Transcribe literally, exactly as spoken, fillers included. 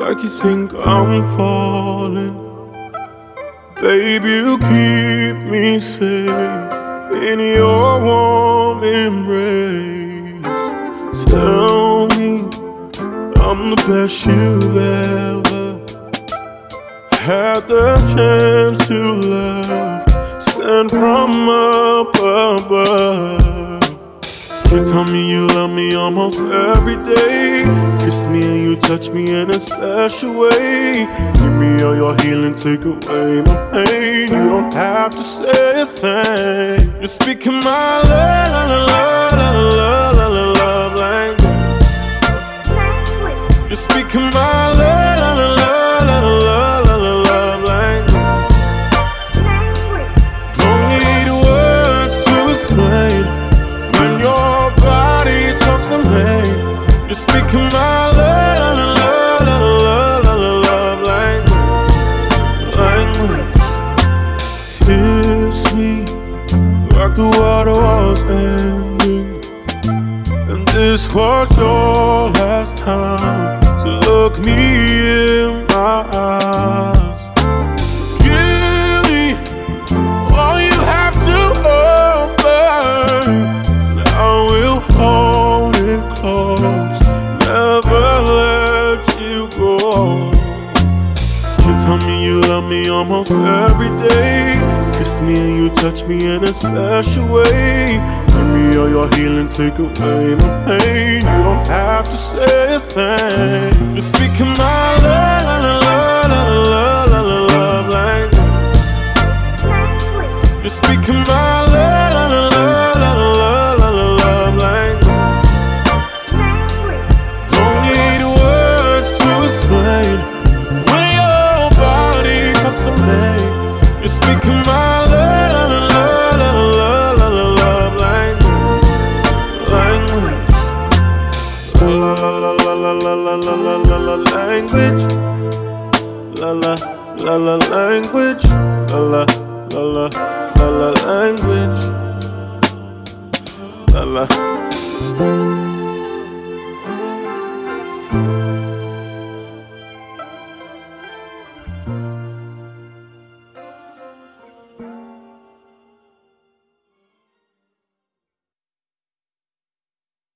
like you think I'm falling. Baby, you keep me safe in your warm embrace. Tell me I'm the best you've ever had the chance to love, sent from up above. You tell me you love me almost every day. Kiss me and you touch me in a special way. Give me all your healing, take away my pain. You don't have to say a thing. You're speaking my love, love, love, love, love, love language. You're speaking my love, love, love, love, love, love language. Don't need words to explain when your body talks to me. You're speaking my love, love, love, love, love, love language. Language. Kiss me like the water was ending, and this was your last time to look me in my eyes. Give me all you have to offer, and I will hold it close, never let you go. You tell me you love me almost every day. Kiss me and you touch me in a special way. Give me all your healing, take away my pain. You don't have to say a thing. You're speaking my love, love, love, love, love, love language. You're speaking my love, love, love, love, love, love language. Don't need words to explain when your body talks to me. You're speaking my love, love, love, love, love, love language. Language. La la la la la la la la la la language. La la la la language. La la la la la la language. La la.